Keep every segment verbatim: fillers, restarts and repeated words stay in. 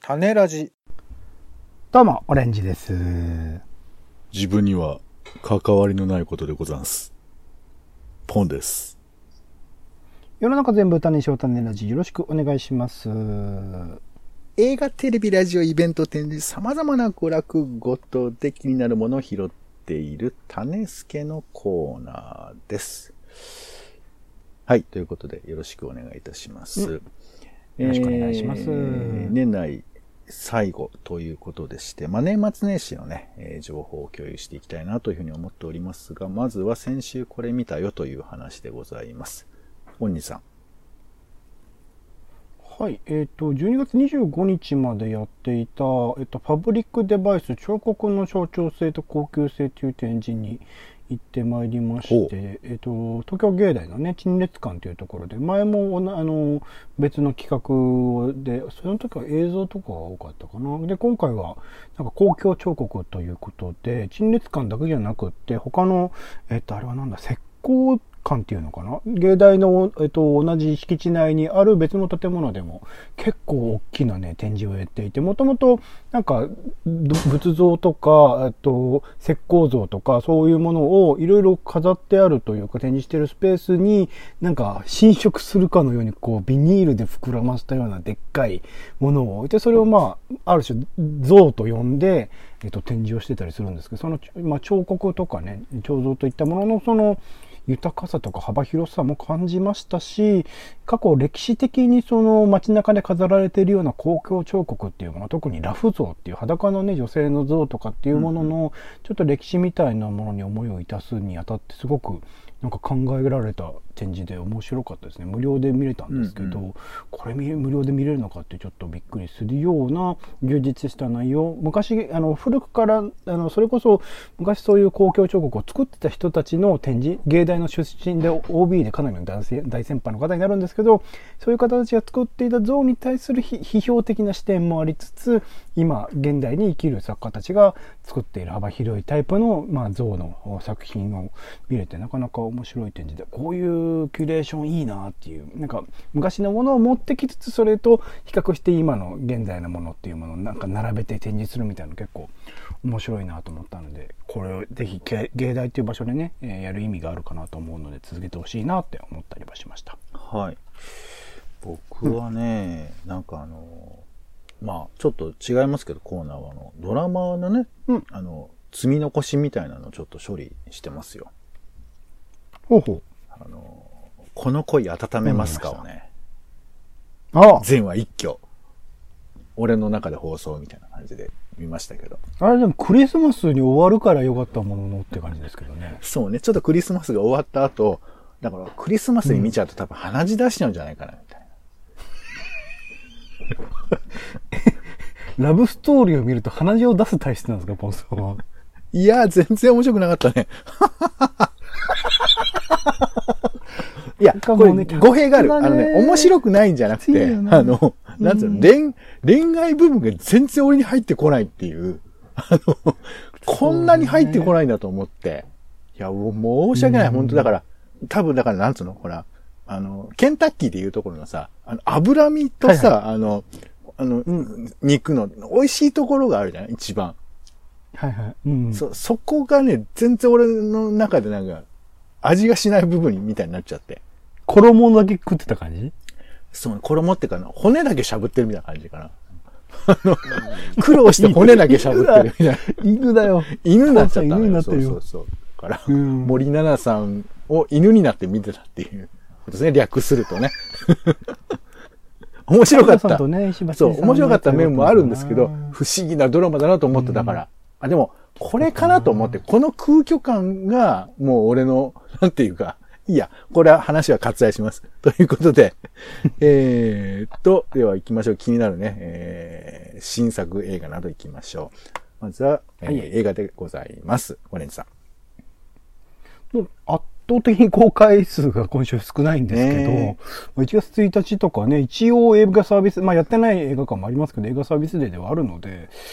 種ラジ。 どうも、オレンジです。 自分には関わりのないことでござんす。ポンです。 世の中全部種しよう種ラジ、よろしくお願いします。 映画、テレビ、ラジオ、イベント、展示、様々な娯楽ごとで気になるものを拾っている種助のコーナーです。はい、ということでよろしくお願いいたします。うん、 よろしくお願いします。えー、年内最後ということでして、まあ、年末年始のね、えー、情報を共有していきたいなというふうに思っておりますが、まずは先週これ見たよという話でございます。本人さん。 はい、えっと、じゅうにがつにじゅうごにちまでやっていた、えっと、パブリックデバイス彫刻の象徴性と高級性という展示に行ってまいりまして、えっと、東京芸大のね、陳列館というところで、前もあの別の企画で、その時は映像とかが多かったかな。で、今回はなんか公共彫刻ということで、陳列館だけじゃなくって、他の、えっと、あれはなんだ、石膏館っていうのかな、芸大の、えっと、同じ敷地内にある別の建物でも結構大きなね展示をやっていて、もともとなんか仏像とか、えっと、石膏像とかそういうものをいろいろ飾ってあるというか展示しているスペースになんか侵食するかのようにこうビニールで膨らませたようなでっかいものを置いて、それをまあある種像と呼んで、えっと、展示をしてたりするんですけど、その、まあ、彫刻とかね彫像といったもののその豊かさとか幅広さも感じましたし、過去歴史的にその街中で飾られているような公共彫刻っていうもの、特に裸婦像っていう裸のね女性の像とかっていうもののちょっと歴史みたいなものに思いを致すにあたってすごくなんか考えられた展示で面白かったですね。無料で見れたんですけど、うんうん、これ無料で見れるのかってちょっとびっくりするような充実した内容。昔あの古くからあのそれこそ昔そういう公共彫刻を作ってた人たちの展示、芸大の出身で オービー でかなりの大先輩の方になるんですけど、そういう方たちが作っていた像に対する批評的な視点もありつつ、今現代に生きる作家たちが作っている幅広いタイプの、まあ、像の作品を見れてなかなか面白い展示で、こういうキュレーションいいなっていう、なんか昔のものを持ってきつつそれと比較して今の現在のものっていうものをなんか並べて展示するみたいなの結構面白いなと思ったので、これをぜひ芸大っていう場所でね、えー、やる意味があるかなと思うので続けてほしいなって思ったりはしました。 はい。僕はね、うん、なんかあのまあちょっと違いますけど、コーナーはあのドラマのね、うん、あの積み残しみたいなのをちょっと処理してますよ。 ほうほう。 あのこの恋温めますかをね、 ああ全話一挙俺の中で放送みたいな感じで見ましたけど、 あれでもクリスマスに終わるからよかったもののって感じですけどね。 そうね、ちょっとクリスマスが終わった後だからクリスマスに見ちゃうと多分鼻血出しちゃうんじゃないかなみたいな。ラブストーリーを見ると鼻血を出す体質なんですか、ポンさんは。 いや全然面白くなかったね。いや、これ語弊がある。あのね、面白くないんじゃなくて、あの、なんつうの、恋、恋愛部分が全然俺に入ってこないっていう、あの、こんなに入ってこないんだと思って、いや、もう申し訳ない、本当だから、多分だからなんつうの、ほら、あの、ケンタッキーでいうところのさ、あの、脂身とさ、はいはい、あの、あの、うん、肉の美味しいところがあるじゃない一番。 はいはい。うん、 そ、そこがね、全然俺の中でなんか、味がしない部分みたいになっちゃって。 衣だけ食ってた感じ？ そう、衣ってかな、骨だけしゃぶってるみたいな感じかな。あの、苦労して骨だけしゃぶってるみたいな。 犬だよ。 犬になっちゃったのよ。 犬になってるよ。 そうそうそう。だから、うん、森七菜さんを犬になって見てたっていうことですね、略するとね。面白かった。 ね、 そう、面白かった面もあるんですけど、不思議なドラマだなと思ってたから。うん、あ、でも、これかなと思って、この空虚感が、もう俺の、なんていうか、いいや、これは話は割愛します。ということで、えーっと、では行きましょう。気になるね、えー、新作映画など行きましょう。まずは、えーはい、映画でございます。オレンジさん。 もう圧倒的に公開数が今週少ないんですけど、ね、いちがつついたちとかね、一応映画サービス、まあやってない映画館もありますけど、映画サービスデーではあるので、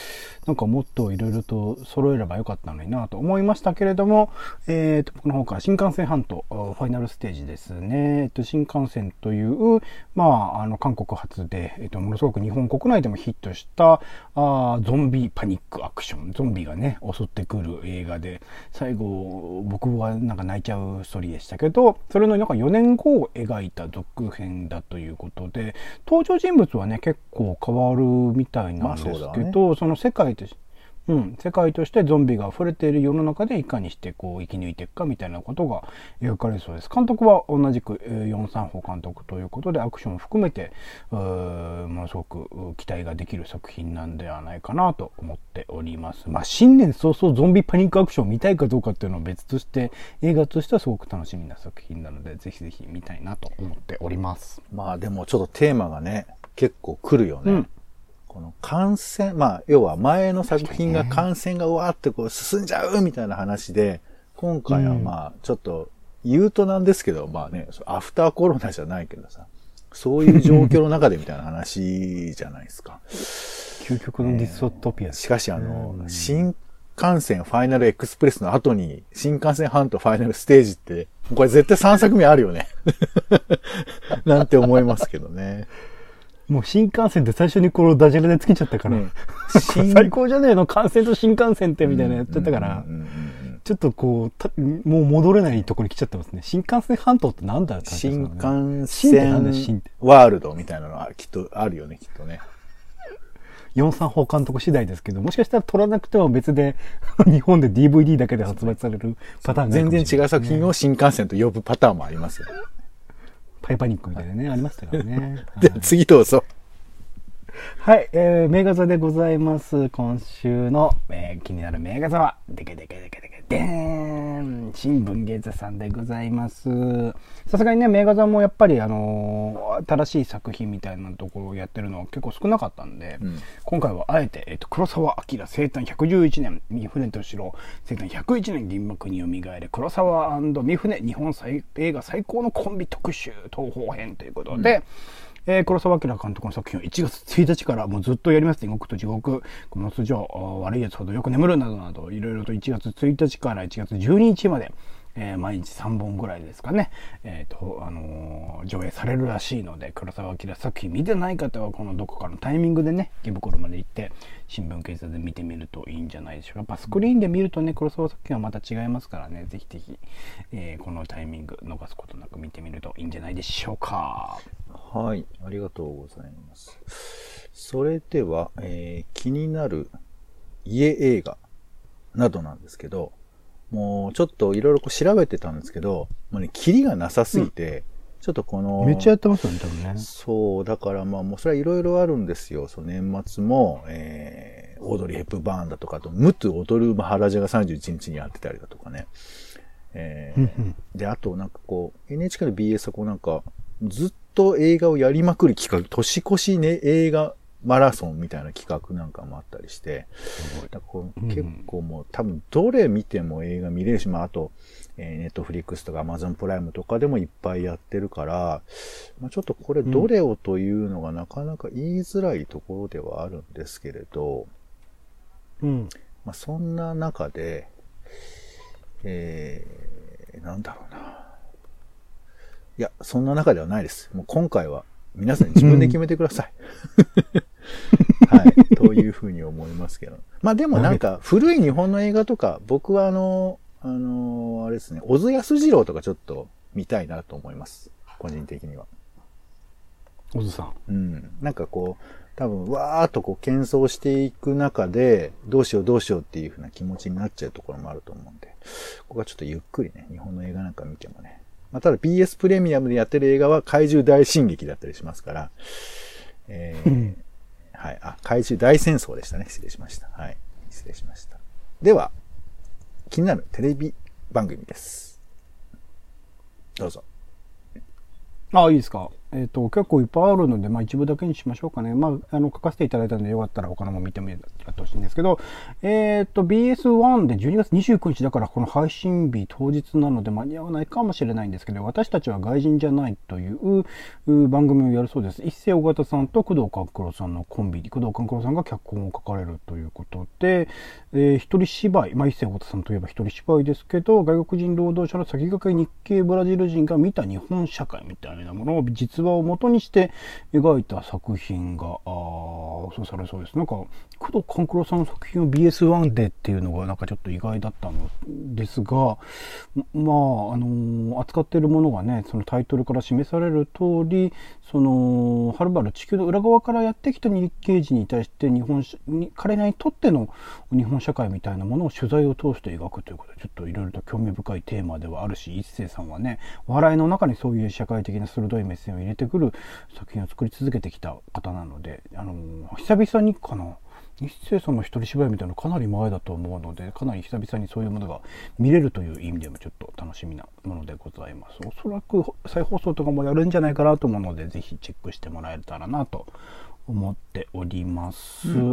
なんかもっといろいろと揃えればよかったのになと思いましたけれども、えーと、この他新幹線半島、ファイナルステージですね。えっと、新幹線という、まあ、あの、韓国発で、えっと、ものすごく日本国内でもヒットした、あゾンビパニックアクション、ゾンビがね、襲ってくる映画で、最後、僕はなんか泣いちゃうストーリーでしたけど、それのなんかよねんごを描いた続編だということで、登場人物はね、結構変わるみたいなんですけど、まあ そ, ね、その世界として、うん、世界としてゾンビが溢れている世の中でいかにしてこう生き抜いていくかみたいなことが描かれそうです。監督は同じくヨン・サンホ監督ということで、アクションを含めてものすごく期待ができる作品なんではないかなと思っております。まあ新年早々ゾンビパニックアクションを見たいかどうかっていうのは別として、映画としてはすごく楽しみな作品なので、ぜひぜひ見たいなと思っております。 まあでもちょっとテーマがね結構来るよね。うん、この感染、まあ、要は前の作品が感染がうわーってこう進んじゃうみたいな話で、今回はまあ、ちょっと言うとなんですけど、まあね、アフターコロナじゃないけどさ、そういう状況の中でみたいな話じゃないですか。 究極のディストピア、 えー、しかしあの、新幹線ファイナルエクスプレスの後に、新幹線半島ファイナルステージって、これ絶対さんさくめあるよね。なんて思いますけどね。 もう新幹線って最初にこのダジャレでつけちゃったから、ね、最高じゃねえの幹線と新幹線ってみたいなやっちゃったから、ちょっとこうもう戻れないところに来ちゃってますね。新幹線半島ってなんだって感じですかね。 新幹線ワールドみたいなのはきっとあるよね、きっとね。 ヨン・サンホ監督次第ですけど、もしかしたら撮らなくても別で日本で ディーブイディー だけで発売されるパターンがあるかもしれない、ね、 全然違う作品を新幹線と呼ぶパターンもありますよ。 パイパニックみたいなね、ありましたからね。 で、はい、次どうぞ。 はい、えー、名画座でございます。今週の、えー、気になる名画座は、でけでけでけでけでーん、新聞芸座さんでございます。さすがにね、名画座もやっぱり、あのー、新しい作品みたいなところをやってるのは結構少なかったんで、うん、今回はあえて、えっと、黒澤明生誕ひゃくじゅういちねん、三船敏郎生誕ひゃくいちねん銀幕に蘇る黒澤三船日本最映画最高のコンビ特集東宝編ということで、うんえー、黒澤明監督の作品をいちがつついたちからもうずっとやります。地獄と地獄、この素性、悪いやつほどよく眠るなどなど、いろいろといちがつついたちからいちがつじゅうににちまで、えー、毎日さんぼんぐらいですかね、えーとあのー、上映されるらしいので、黒澤明作品見てない方はこのどこかのタイミングでね、池袋まで行って新聞掲載で見てみるといいんじゃないでしょうか。やっぱスクリーンで見るとね、黒澤作品はまた違いますからね、ぜひぜひ、えー、このタイミング逃すことなく見てみるといいんじゃないでしょうか。 はい、ありがとうございます。それでは、えー、気になる家映画などなんですけど、もうちょっといろいろ調べてたんですけど、もうね、キリがなさすぎて、うん、ちょっとこの、 めっちゃやってますよね、多分ね。 そう、だからまあもうそれはいろいろあるんですよ。その年末も、えー、オードリー・ヘップバーンだとか、あと、ムトゥ・踊るマハラジャがさんじゅういちにちにやってたりだとかね。えー、で、あとなんかこう、エヌエイチケー の ビーエス はこうなんか、ずっと映画をやりまくる企画、年越しね、映画マラソンみたいな企画なんかもあったりして、だこう結構もう多分どれ見ても映画見れるし、まああと、えー、ネットフリックスとかアマゾンプライムとかでもいっぱいやってるから、まあ、ちょっとこれどれをというのがなかなか言いづらいところではあるんですけれど、 うん、 まあそんな中で、えー、なんだろうな。いや、そんな中ではないです。もう今回は皆さん自分で決めてください。はい。というふうに思いますけど。まあでもなんか古い日本の映画とか、僕はあの、あの、あれですね、小津安二郎とかちょっと見たいなと思います。個人的には。 小津さん。 うん。なんかこう、多分わーっとこう喧騒していく中で、どうしようどうしようっていうふうな気持ちになっちゃうところもあると思うんで、ここはちょっとゆっくりね、日本の映画なんか見てもね、まあ、ただ ビーエス プレミアムでやってる映画は怪獣大進撃だったりしますから、えー、はい、あ、怪獣大戦争でしたね。失礼しました。はい。失礼しました。では、気になるテレビ番組です。どうぞ。 あ、いいですか。 えっと、結構いっぱいあるので、まあ一部だけにしましょうかね。まあ、あの、書かせていただいたのでよかったら他のも見てみてほしいんですけど、えっと、ビーエスワン でじゅうにがつにじゅうくにちだからこの配信日当日なので間に合わないかもしれないんですけど、私たちは外人じゃないという番組をやるそうです。一世尾形さんと工藤官九郎さんのコンビ、工藤官九郎さんが脚本を書かれるということで、えー、一人芝居、まあ一世尾形さんといえば一人芝居ですけど、外国人労働者の先駆け日系ブラジル人が見た日本社会みたいなものを実話を元にして描いた作品が放送されそうです。なんか工藤官九郎さんの作品を ビーエスワン でっていうのがなんかちょっと意外だったのですが、まああの扱っているものがね、そのタイトルから示される通り、そのはるばる地球の裏側からやってきた日系人に対して日本に彼らにとっての日本社会みたいなものを取材を通して描くということで、ちょっといろいろと興味深いテーマではあるし、一世さんはね、笑いの中にそういう社会的な鋭い目線を入れてくる作品を作り続けてきた方なので、あの久々にかな、一世さんの一人芝居みたいなのかなり前だと思うので、かなり久々にそういうものが見れるという意味でもちょっと楽しみなものでございます。おそらく再放送とかもやるんじゃないかなと思うので、ぜひチェックしてもらえたらなと思っております。うん、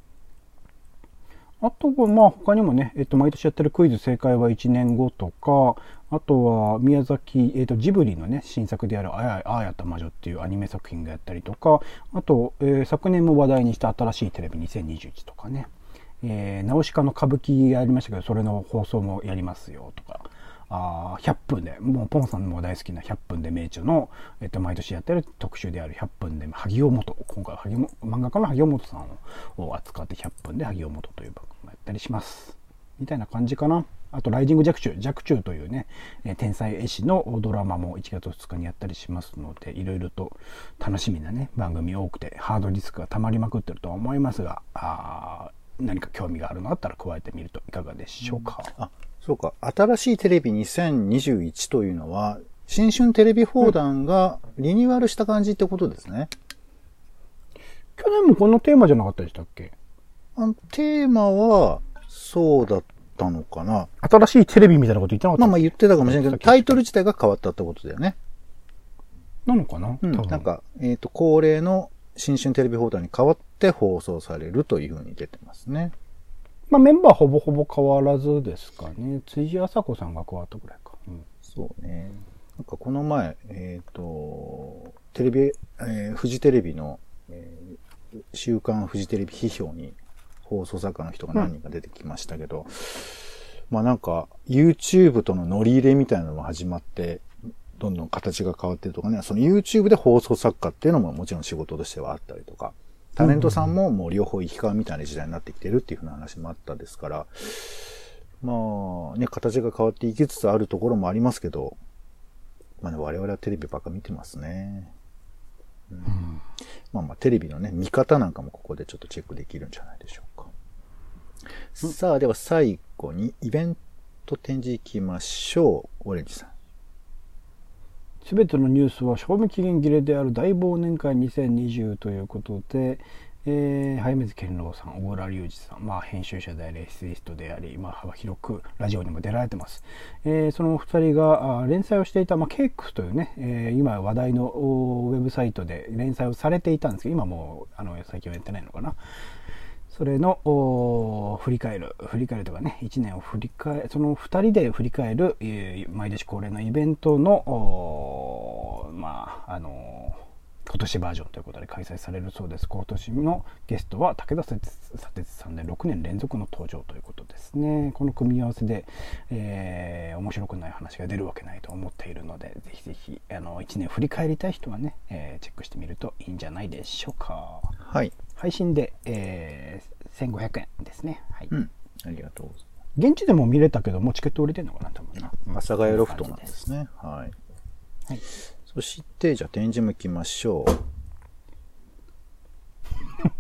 あとはまあ他にもね、えっと、毎年やってるクイズ正解はいちねんごとか、あとは宮崎、えっと、ジブリのね、新作であるあや、あやた魔女っていうアニメ作品がやったりとか、あと、えー、昨年も話題にした新しいテレビにせんにじゅういちとかね、えー、ナウシカの歌舞伎やりましたけど、それの放送もやりますよとか、あひゃっぷんで、もうポンさんも大好きなひゃっぷんで名著の、えっと、毎年やってる特集であるひゃっぷんで萩尾本、今回は萩尾漫画家の萩尾本さんを扱ってひゃっぷんで萩尾本という番組もやったりします。みたいな感じかな。あと、ライジング若冲、若冲というね、えー、天才絵師のドラマもいちがつふつかにやったりしますので、いろいろと楽しみなね、番組多くて、ハードディスクが溜まりまくってるとは思いますが、あ何か興味があるのあったら加えてみるといかがでしょうか。 うん、あ、そうか。新しいテレビにせんにじゅういちというのは、新春テレビ放談がリニューアルした感じってことですね。 うん、去年もこのテーマじゃなかったでしたっけ？ あのテーマは、そうだったのかな。 新しいテレビみたいなこと言ってなかった？ まあまあ言ってたかもしれないけど、タイトル自体が変わったってことだよね。 なのかな、 うん、なんか、えっと、恒例の新春テレビ放談に変わって放送されるというふうに出てますね。 まあメンバーほぼほぼ変わらずですかね。辻麻子さんが加わったぐらいか。うん、 そうね。なんかこの前、えっと、テレビ、えー、フジテレビの、えー、週刊フジテレビ批評に放送作家の人が何人か出てきましたけど、うん、まあなんか YouTube との乗り入れみたいなのも始まって、どんどん形が変わってるとかね、その YouTube で放送作家っていうのももちろん仕事としてはあったりとか、タレントさんももう両方行き交うみたいな時代になってきてるっていうふうな話もあったですから、まあね、形が変わっていきつつあるところもありますけど、まあね、我々はテレビばっか見てますね。うん、まあまあテレビのね、見方なんかもここでちょっとチェックできるんじゃないでしょうか。うん、さあ、では最後にイベント展示行きましょう。オレンジさん。 すべてのニュースは賞味期限切れである大忘年会にせんにじゅうということで、えー、早水健郎さん、小倉隆二さん、まあ、編集者であり、エッセイストであり、まあ、幅広くラジオにも出られてます。えー、そのお二人が連載をしていた、まあ、ケークスというね、えー、今話題のウェブサイトで連載をされていたんですけど、今もうあの最近はやってないのかな。それの振り返る、振り返るとかね、いちねんを振り返る、そのふたりで振り返る、えー、毎年恒例のイベントの、まあ、あのー、今年バージョンということで開催されるそうです。今年のゲストは武田砂鉄さんでろくねん連続の登場ということですね。この組み合わせで、えー、面白くない話が出るわけないと思っているので、ぜひぜひあのいちねん振り返りたい人はね、えー、チェックしてみるといいんじゃないでしょうか。 はい。 配信で、えー、せんごひゃくえんですね。はい。 うん。ありがとうございます。 現地でも見れたけど、もうチケット売れてるのかな、多分な。 阿佐ヶ谷ロフトなんですね。はい。はい。そして、じゃあ展示も行きましょう。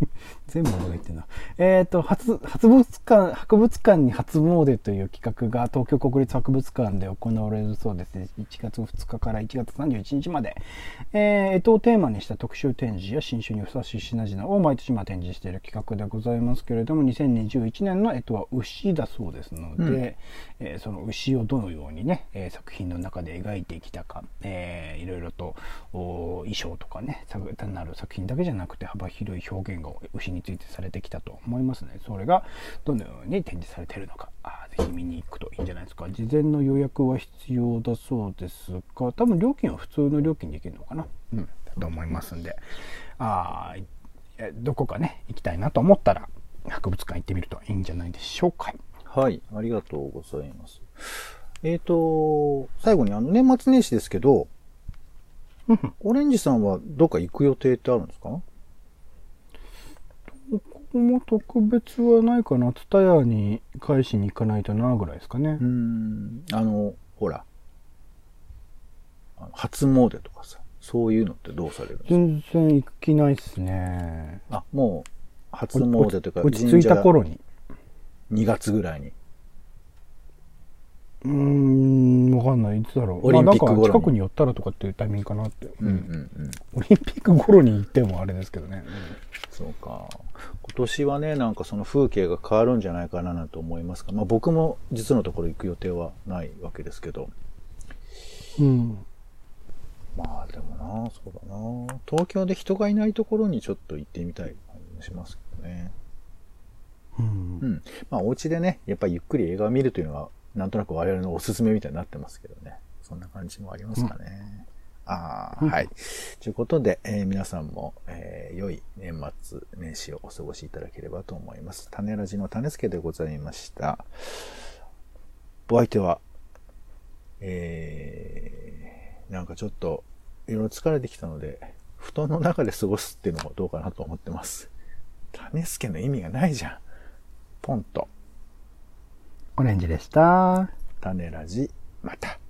全部俺が言ってるな。えっ、と、初、博物館、博物館に初詣という企画が東京国立博物館で行われるそうですね。いちがつふつかからいちがつさんじゅういちにちまで、えー、干支をテーマにした特集展示や新種にふさわしい品々を毎年今展示している企画でございますけれども、にせんにじゅういちねんの干支は牛だそうですので、うんえー、その牛をどのようにね、えー、作品の中で描いてきたか、えー、いろいろと衣装とかね、単なる作品だけじゃなくて幅広い表現が牛にについてされてきたと思いますね。それがどのように展示されているのか、あぜひ見に行くといいんじゃないですか。事前の予約は必要だそうですが、多分料金は普通の料金でいけるのかな、うん、だと思いますんで、あどこかね行きたいなと思ったら博物館行ってみるといいんじゃないでしょうか。 はい、ありがとうございます。えっと最後にあの年末年始ですけど、オレンジさんはどっか行く予定ってあるんですか？ ここも特別はないかな。ツタヤに返しに行かないとなぐらいですかね。 うーん。あの、ほら。初詣とかさ、そういうのってどうされるんですか？ 全然行く気ないっすね。 あ、もう、初詣というか、 落ち着いた頃に。 にがつぐらいに。 うーん、わかんない。いつだろう。 オリンピック頃に。 まあ、なんか近くに寄ったらとかっていうタイミングかなって。 うんうんうん。 オリンピック頃に行ってもあれですけどね。うん、 そうか。今年はね、なんかその風景が変わるんじゃないかななんて思いますが、まあ僕も実のところ行く予定はないわけですけど。 うん。 まあでもな、そうだな。東京で人がいないところにちょっと行ってみたい感じもしますけどね。 うん。 うん。まあお家でね、やっぱりゆっくり映画を見るというのは、なんとなく我々のおすすめみたいになってますけどね。そんな感じもありますかね。うん、ああ、うん、はい。ということで、えー、皆さんも、えー、良い年末年始をお過ごしいただければと思います。種ラジの種助でございました。お相手は、えー、なんかちょっと、いろいろ疲れてきたので、布団の中で過ごすっていうのもどうかなと思ってます。種助の意味がないじゃん。ポンと。 オレンジでした。 種ラジ、また。